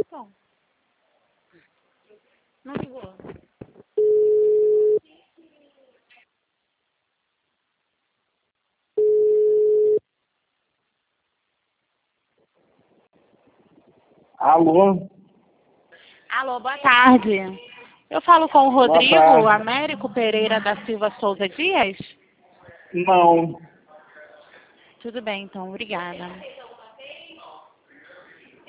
bom. Não ligou. Alô? Alô, boa tarde. Eu falo com o Boa Rodrigo tarde. Américo Pereira da Silva Souza Dias? Não. Tudo bem, então. Obrigada.